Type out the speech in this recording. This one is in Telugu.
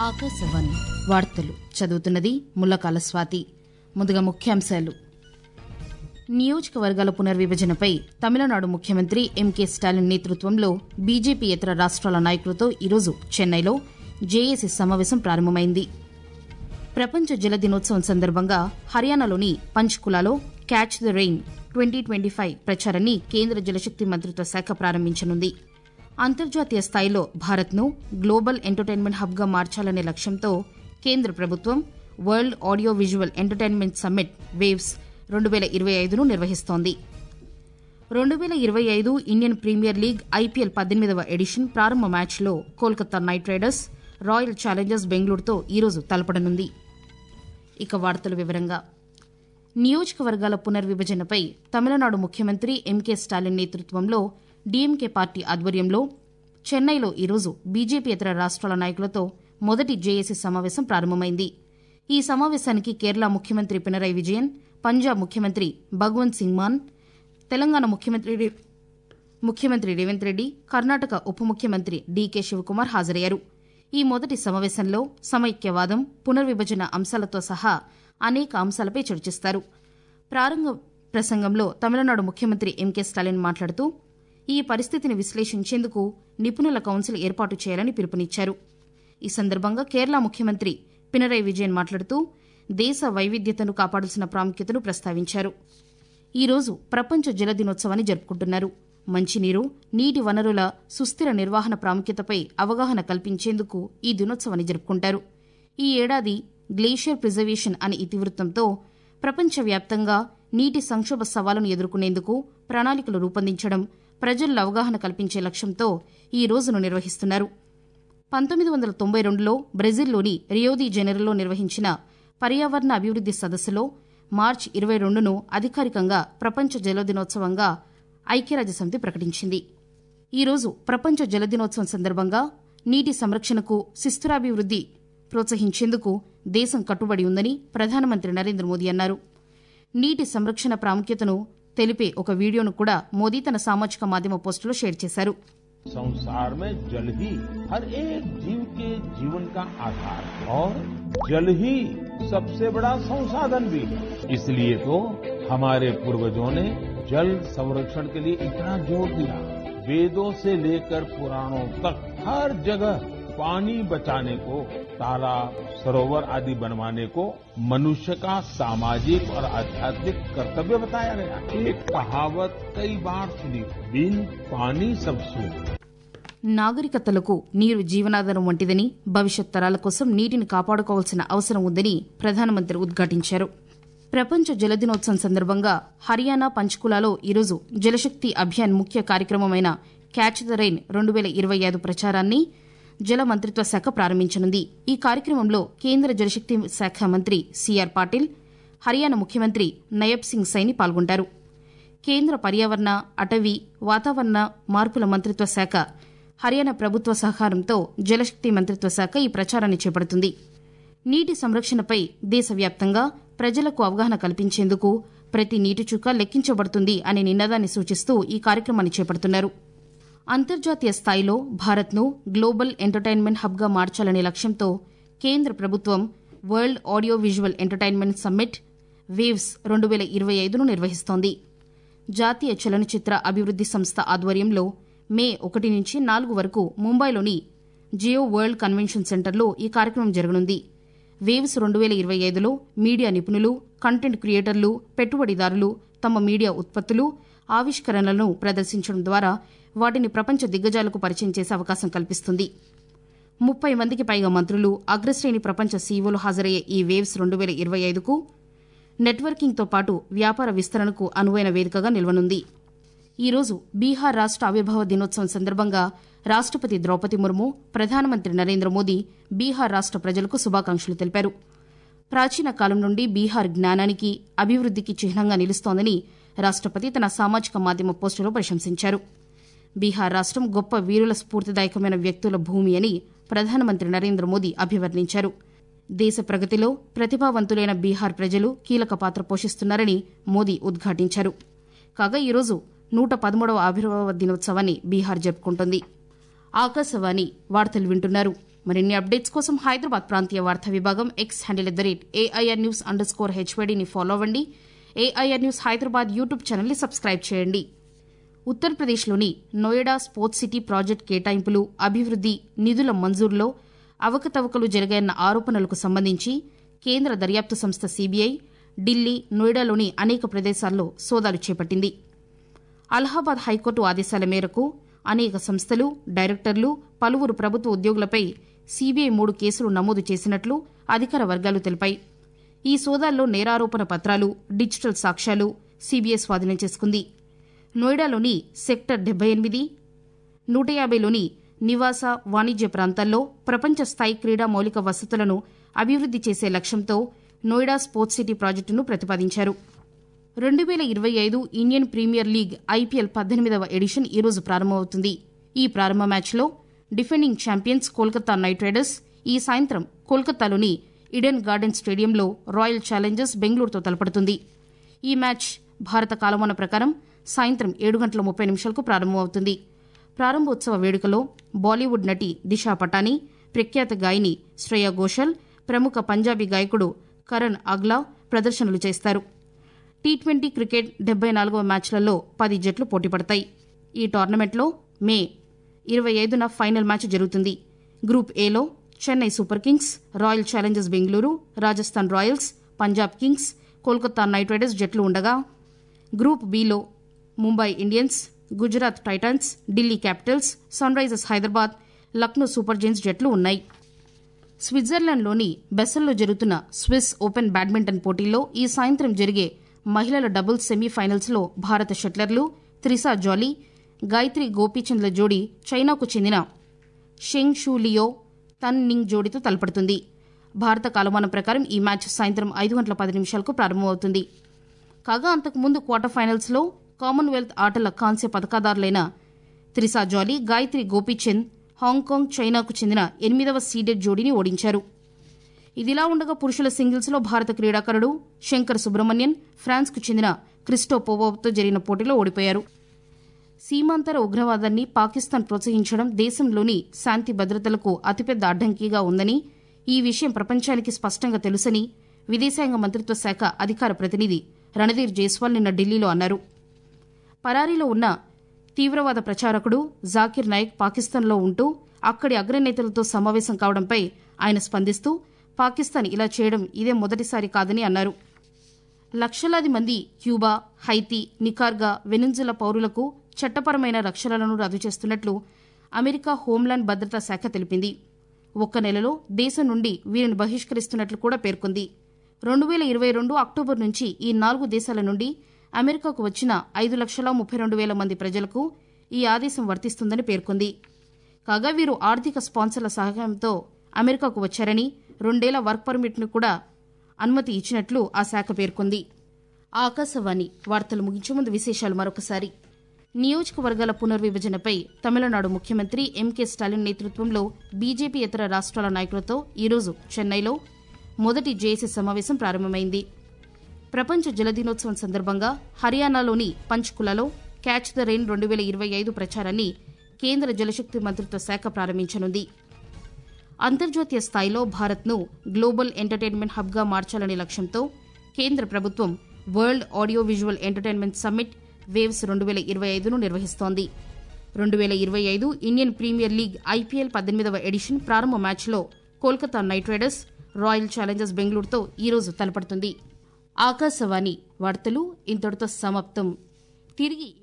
ఆకాశవాణి వార్తలు చదువుతున్నది ముల్లకాల స్వాతి. ముందుగా ముఖ్యాంశాలు. నియోజకవర్గాల పునర్విభజనపై తమిళనాడు ముఖ్యమంత్రి ఎంకే స్టాలిన్ నేతృత్వంలో బీజేపీయేతర రాష్ట్రాల నాయకులతో ఈరోజు చెన్నైలో జేఏసీ సమావేశం ప్రారంభమైంది. ప్రపంచ జల దినోత్సవం సందర్భంగా హర్యానాలోని పంచ్కులాలో క్యాచ్ ద రెయిన్ 2025 ప్రచారాన్ని కేంద్ర జలశక్తి మంత్రిత్వ శాఖ ప్రారంభించనుంది. అంతర్జాతీయ స్థాయిలో భారత్ను గ్లోబల్ ఎంటర్టైన్మెంట్ హబ్గా మార్చాలనే లక్ష్యంతో కేంద్ర ప్రభుత్వం world audio visual entertainment summit waves 2025ను నిర్వహిస్తోంది. 2025 ఇండియన్ ప్రీమియర్ లీగ్ ఐపీఎల్ 18వ ఎడిషన్ ప్రారంభ మ్యాచ్లో Kolkata Knight Riders Royal Challengers బెంగళూరుతో ఈరోజు తలపడనుంది. ఇక వార్తల వివరంగా. నియోజకవర్గాల పునర్విభజనపై తమిళనాడు ముఖ్యమంత్రి ఎంకే స్టాలిన్ నేతృత్వంలో డీఎంకే పార్టీ ఆధ్వర్యంలో చెన్నైలో ఈరోజు బీజేపీయేతర రాష్ట్రాల నాయకులతో మొదటి జేఏసీ సమావేశం ప్రారంభమైంది. ఈ సమావేశానికి కేరళ ముఖ్యమంత్రి పినరయి విజయన్, పంజాబ్ ముఖ్యమంత్రి భగవంత్ సింగ్ మాన్, తెలంగాణ ముఖ్యమంత్రి రేవంత్ రెడ్డి, కర్ణాటక ఉప ముఖ్యమంత్రి డీకే శివకుమార్ హాజరయ్యారు. ఈ మొదటి సమావేశంలో సమైక్యవాదం, పునర్విభజన అంశాలతో సహా అనేక అంశాలపై చర్చిస్తారు. ప్రారంభ ప్రసంగంలో తమిళనాడు ముఖ్యమంత్రి ఎంకే స్టాలిన్ మాట్లాడుతూ ఈ పరిస్థితిని విశ్లేషించేందుకు నిపుణుల కౌన్సిల్ ఏర్పాటు చేయాలని పిలుపునిచ్చారు. ఈ సందర్భంగా కేరళ ముఖ్యమంత్రి పినరయి విజయన్ మాట్లాడుతూ దేశ వైవిధ్యతను కాపాడాల్సిన ప్రాముఖ్యతను ప్రస్తావించారు. ఈరోజు ప్రపంచ జల దినోత్సవాన్ని జరుపుకుంటున్నారు. మంచినీరు, నీటి వనరుల సుస్థిర నిర్వహణ ప్రాముఖ్యతపై అవగాహన కల్పించేందుకు ఈ దినోత్సవాన్ని జరుపుకుంటారు. ఈ ఏడాది గ్లేషియర్ ప్రిజర్వేషన్ అనే ఇతివృత్తంతో ప్రపంచవ్యాప్తంగా నీటి సంక్షోభ సవాలును ఎదుర్కొనేందుకు ప్రణాళికలు రూపొందించడం, ప్రజల్లో అవగాహన కల్పించే లక్ష్యంతో ఈ రోజును నిర్వహిస్తున్నారు. 1992లో బ్రెజిల్లోని రియో ది జెనెరోలో నిర్వహించిన పర్యావరణ అభివృద్ది సదస్సులో మార్చి 22ను అధికారికంగా ప్రపంచ జల దినోత్సవంగా ఐక్యరాజ్యసమితి ప్రకటించింది. ఈరోజు ప్రపంచ జల దినోత్సవం సందర్భంగా నీటి సంరక్షణకు సుస్థిరాభివృద్ది ప్రోత్సహించేందుకు దేశం కట్టుబడి ఉందని ప్రధానమంత్రి నరేంద్ర మోదీ అన్నారు. నీటి సంరక్షణ ప్రాముఖ్యతను తెలిపే ఒక వీడియోను కూడా మోదీ తన సామాజిక మాధ్యమ పోస్టులో షేర్ చేశారు. संसार में जल ही हर एक जीव के जीवन का आधार है और जल ही सबसे बड़ा संसाधन भी है. इसलिए तो हमारे पूर्वजों ने जल संरक्षण के लिए इतना जोर दिया. वेदों से लेकर पुराणों तक हर जगह पानी बचाने को, तालाब, सरोवर आदि बनवाने को मनुष्य का सामाजिक और आध्यात्मिक कर्तव्य बताया गया. एक कहावत कई बार सुनी, बिन पानी सब सून. నాగరికతలకు నీరు జీవనాధారం వంటిదని, భవిష్యత్ తరాల కోసం నీటిని కాపాడుకోవాల్సిన అవసరం ఉందని ప్రధానమంత్రి ఉద్ఘాటించారు. ప్రపంచ జల దినోత్సవం సందర్భంగా హర్యానా పంచ్కులాలో ఈరోజు జలశక్తి అభియాన్ ముఖ్య కార్యక్రమమైన క్యాచ్ ద రెయిన్ 2025 ప్రచారాన్ని జల మంత్రిత్వ శాఖ ప్రారంభించనుంది. ఈ కార్యక్రమంలో కేంద్ర జలశక్తి శాఖ మంత్రి సిఆర్ పాటిల్, హర్యానా ముఖ్యమంత్రి నయబ్ సింగ్ సైని పాల్గొంటారు. కేంద్ర పర్యావరణ, అటవీ, వాతావరణ మార్పుల మంత్రిత్వ శాఖ, హర్యానా ప్రభుత్వ సహకారంతో జలశక్తి మంత్రిత్వ శాఖ ఈ ప్రచారాన్ని చేపడుతుంది. నీటి సంరక్షణపై దేశవ్యాప్తంగా ప్రజలకు అవగాహన కల్పించేందుకు ప్రతి నీటి చుక్క లెక్కించబడుతుంది అనే నినాదాన్ని సూచిస్తూ ఈ కార్యక్రమాన్ని చేపడుతున్నారు. అంతర్జాతీయ స్థాయిలో భారత్ను గ్లోబల్ ఎంటర్టైన్మెంట్ హబ్గా మార్చాలనే లక్ష్యంతో కేంద్ర ప్రభుత్వం world audio visual entertainment summit waves 2025ను నిర్వహిస్తోంది. జాతీయ చలనచిత్ర అభివృద్ది సంస్థ ఆధ్వర్యంలో మే 1 నుంచి 4 వరకు ముంబైలోని జియో వరల్డ్ కన్వెన్షన్ సెంటర్లో ఈ కార్యక్రమం జరగనుంది. వేవ్స్ 2025లో మీడియా నిపుణులు, కంటెంట్ క్రియేటర్లు, పెట్టుబడిదారులు తమ మీడియా ఉత్పత్తులు, ఆవిష్కరణలను ప్రదర్శించడం ద్వారా వాటిని ప్రపంచ దిగ్గజాలకు పరిచయం చేసే అవకాశం కల్పిస్తుంది. 30 మందికి పైగా మంత్రులు, అగ్రశ్రేణి ప్రపంచ సీఈఓలు హాజరయ్యే ఈ వేవ్స్ 2025కు నెట్వర్కింగ్తో పాటు వ్యాపార విస్తరణకు అనువైన వేదికగా నిలవనుంది. ఈరోజు బీహార్ రాష్ట ఆవిర్భావ దినోత్సవం సందర్భంగా రాష్టపతి ద్రౌపది ముర్ము, ప్రధానమంత్రి నరేంద్ర మోదీ బీహార్ రాష్ట ప్రజలకు శుభాకాంక్షలు తెలిపారు. ప్రాచీన కాలం నుండి బీహార్ జ్ఞానానికి, అభివృద్దికి చిహ్నంగా నిలుస్తోందని రాష్టపతి తన సామాజిక మాధ్యమ పోస్టులో ప్రశంసించారు. బీహార్ రాష్టం గొప్ప వీరుల స్ఫూర్తిదాయకమైన వ్యక్తుల భూమి అని ప్రధానమంత్రి నరేంద్ర మోదీ అభివర్ణించారు. దేశ ప్రగతిలో ప్రతిభావంతులైన బీహార్ ప్రజలు కీలక పాత్ర పోషిస్తున్నారని మోదీ ఉద్ఘాటించారు. కాగా ఈరోజు 113వ ఆవిర్భావ దినోత్సవాన్ని బీహార్ జరుపుకుంటోంది. ఆకాశవాణి వార్తలు వింటున్నారు. మరిన్ని అప్డేట్స్ కోసం హైదరాబాద్ ప్రాంతీయ వార్తా విభాగం ఎక్స్ హ్యాండిల్ @AIRnews_HYDని ఫాలో అవ్వండి. AIR న్యూస్ హైదరాబాద్ యూట్యూబ్ ఛానల్ని సబ్స్క్రైబ్ చేయండి. ఉత్తరప్రదేశ్లోని నోయిడా స్పోర్ట్స్ సిటీ ప్రాజెక్టు కేటాయింపులు, అభివృద్ది, నిధుల మంజూరులో అవకతవకలు జరిగాయన్న ఆరోపణలకు సంబంధించి కేంద్ర దర్యాప్తు సంస్థ CBI ఢిల్లీ, నోయిడాలోని అనేక ప్రదేశాల్లో సోదాలు చేపట్టింది. అలహాబాద్ హైకోర్టు ఆదేశాల మేరకు అనేక సంస్థలు, డైరెక్టర్లు, పలువురు ప్రభుత్వ ఉద్యోగులపై CBI 3 కేసులు నమోదు చేసినట్లు అధికార వర్గాలు తెలిపాయి. ఈ సోదాల్లో నేరారోపణ పత్రాలు, డిజిటల్ సాక్ష్యాలు CBI స్వాధీనం చేసుకుంది. నోయిడాలోని సెక్టర్ 78, 150లోని నివాస, వాణిజ్య ప్రాంతాల్లో ప్రపంచ స్థాయి క్రీడా మౌలిక వసతులను అభివృద్ది చేసే లక్ష్యంతో నోయిడా స్పోర్ట్స్ సిటీ ప్రాజెక్టును ప్రతిపాదించారు. 2025 ఇండియన్ ప్రీమియర్ లీగ్ IPL 18వ ఎడిషన్ ఈరోజు ప్రారంభమవుతుంది. ఈ ప్రారంభ మ్యాచ్లో defending champions Kolkata Knight Riders ఈ సాయంత్రం కోల్కతాలోని ఈడెన్ గార్డెన్స్ స్టేడియంలో రాయల్ ఛాలెంజర్స్ బెంగళూరుతో తలపడుతుంది. ఈ మ్యాచ్ భారత కాలమాన ప్రకారం సాయంత్రం 7:30 ప్రారంభమవుతుంది. ప్రారంభోత్సవ వేడుకలో బాలీవుడ్ నటి దిశా పటానీ, ప్రఖ్యాత గాయని శ్రేయా ఘోషల్, ప్రముఖ పంజాబీ గాయకుడు కరణ్ అగ్లా ప్రదర్శనలు చేస్తారు. T20 క్రికెట్ 74వ మ్యాచ్లలో 10 జట్లు పోటీపడతాయి. ఈ టోర్నమెంట్లో మే 25న ఫైనల్ మ్యాచ్ జరుగుతుంది. గ్రూప్ ఏలో Chennai Super Kings, Royal Challengers Bengaluru, Rajasthan Royals, Punjab Kings, Kolkata Knight Riders జట్లు ఉండగా, గ్రూప్ బిలో Mumbai Indians, Gujarat Titans, Delhi Capitals, Sunrisers Hyderabad, Lucknow Super Giants జట్లు ఉన్నాయి. స్విట్జర్లాండ్లోని బెసల్లో జరుగుతున్న స్విస్ ఓపెన్ బ్యాడ్మింటన్ పోటీల్లో ఈ సాయంత్రం జరిగే మహిళల డబుల్స్ సెమీఫైనల్స్లో భారత షట్లర్లు త్రిసా జాలీ, గాయత్రి గోపీచంద్ల జోడీ చైనాకు చెందిన షెంగ్ షూ లియో, తన్ నింగ్ జోడీతో తలపడుతుంది. భారత కాలమానం ప్రకారం ఈ మ్యాచ్ సాయంత్రం 5:10 ప్రారంభమవుతుంది. కాగా అంతకుముందు క్వార్టర్ ఫైనల్స్లో కామన్వెల్త్ ఆటల కాంస్య పథకాదారులైన త్రిసా జాలీ, గాయత్రి గోపీచంద్ హాంకాంగ్, చైనాకు చెందిన 8వ సీడెడ్ జోడీని ఓడించారు. ఇదిలా ఉండగా పురుషుల సింగిల్స్లో భారత క్రీడాకారుడు శంకర్ సుబ్రహ్మణ్యన్ ఫ్రాన్స్కు చెందిన క్రిస్టోపోవోవ్తో జరిగిన పోటీలో ఓడిపోయారు. సీమాంతర ఉగ్రవాదాన్ని పాకిస్తాన్ ప్రోత్సహించడం దేశంలోని శాంతి భద్రతలకు అతిపెద్ద అడ్డంకిగా ఉందని, ఈ విషయం ప్రపంచానికి స్పష్టంగా తెలుసని విదేశాంగ మంత్రిత్వ శాఖ అధికార ప్రతినిధి రణధీర్ జైస్వాల్ నిన్న ఢిల్లీలో అన్నారు. పరారీలో ఉన్న తీవ్రవాద ప్రచారకుడు జాకిర్ నాయక్ పాకిస్తాన్లో ఉంటూ అక్కడి అగ్రనేతలతో సమావేశం కావడంపై ఆయన స్పందిస్తూ పాకిస్తాన్ ఇలా చేయడం ఇదే మొదటిసారి కాదని అన్నారు. లక్షలాది మంది క్యూబా, హైతీ, నికార్గా, వెనిజులా పౌరులకు చట్టపరమైన రక్షణలను రద్దు చేస్తున్నట్లు అమెరికా హోంలాండ్ భద్రతా శాఖ తెలిపింది. ఒక్క నెలలో దేశం నుండి వీరిని బహిష్కరిస్తున్నట్లు కూడా పేర్కొంది. 2022 అక్టోబర్ నుంచి ఈ 4 దేశాల నుండి అమెరికాకు వచ్చిన 5,32,000 మంది ప్రజలకు ఈ ఆదేశం వర్తిస్తుందని పేర్కొంది. కాగా వీరు ఆర్థిక స్పాన్సర్ల సహాయంతో అమెరికాకు వచ్చారని, 2 ఏళ్ల వర్క్ పర్మిట్ను కూడా అనుమతి ఇచ్చినట్లు ఆ శాఖ పేర్కొంది. ఆకాశవాణి వార్తలు ముగించే ముందు విశేషాలు మరొకసారి. నియోజకవర్గాల పునర్విభజనపై తమిళనాడు ముఖ్యమంత్రి ఎంకే స్టాలిన్ నేతృత్వంలో బీజేపీయేతర రాష్ట్రాల నాయకులతో ఈరోజు చెన్నైలో మొదటి జేఏసీ సమావేశం ప్రారంభమైంది. ప్రపంచ జల దినోత్సవం సందర్భంగా హర్యానాలోని పంచ్కులలో క్యాచ్ ద రెయిన్ 2025 ప్రచారాన్ని కేంద్ర జలశక్తి మంత్రిత్వ శాఖ ప్రారంభించనుంది. అంతర్జాతీయ స్థాయిలో భారత్ను గ్లోబల్ ఎంటర్టైన్మెంట్ హబ్గా మార్చాలనే లక్ష్యంతో కేంద్ర ప్రభుత్వం world audio visual entertainment summit waves 2025ను నిర్వహిస్తోంది. 2025 ఇండియన్ ప్రీమియర్ లీగ్ IPL 18వ ఎడిషన్ ప్రారంభ మ్యాచ్లో Kolkata Knight Riders Royal Challengers బెంగళూరుతో ఈరోజు తలపడుతుంది. ఆకాశవాణి వార్తలు ఇంతటితో సమాప్తం. తిరిగి